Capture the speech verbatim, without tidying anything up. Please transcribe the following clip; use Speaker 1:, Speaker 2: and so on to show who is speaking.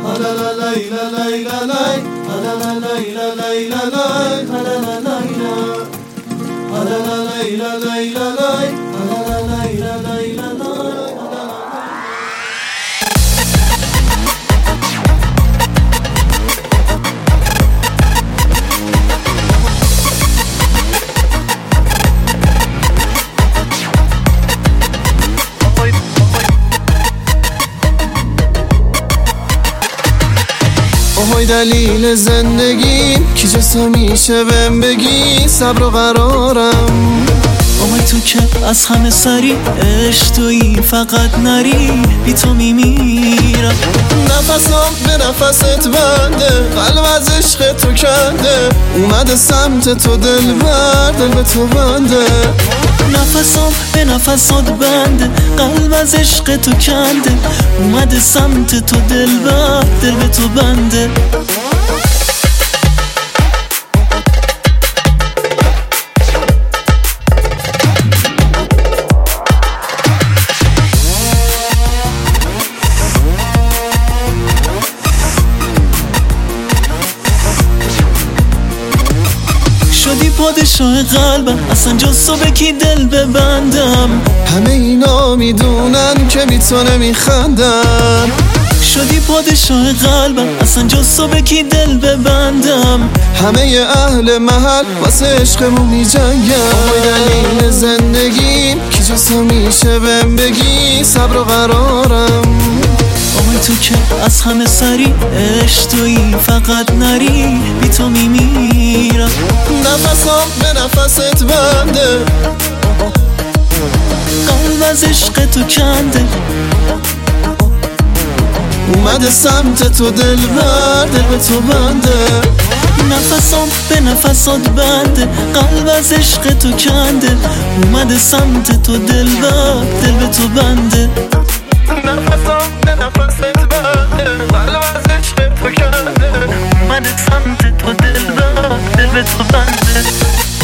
Speaker 1: اوهای دلیل زندگیم کی جسا میشه بهم بگی صبر و قرارم.
Speaker 2: اوهای تو که از همه سری عشق تویی فقط نری بی تو میمیرم.
Speaker 1: نفسم به نفست بنده قلب از عشق تو کنده اومده سمت تو دل بر دل به تو بنده.
Speaker 2: نفسم به نفسات بنده قلب از عشق تو کنده اومده سمت تو دل بر دل به تو بنده. شدی پادشاه قلبم اصلا جز تو به کی دل ببندم.
Speaker 1: همه اینا میدونن که بی تو نمیخندم.
Speaker 2: شدی پادشاه قلبم اصلا جز تو به کی دل ببندم.
Speaker 1: همه اهل محل واسه عشقمون میجنگن. اوهای دلیل زندگیم کی جز تو میشه بهم بگی صبر و قرارم.
Speaker 2: اوهای تو که از همه سری عشق تویی فقط نری بی تو میمیرم.
Speaker 1: نفسم به نفست بنده
Speaker 2: قلب از عشق تو کنده
Speaker 1: اومده سمت تو دل بر دل به تو بنده.
Speaker 2: نفسم به نفسات بنده قلب از عشق تو کنده اومده سمت تو دل بر دل به تو بنده.
Speaker 1: نفسم به نفست بنده قلب از عشق تو کنده
Speaker 2: اومده سمت تو دل بر دل به تو بنده.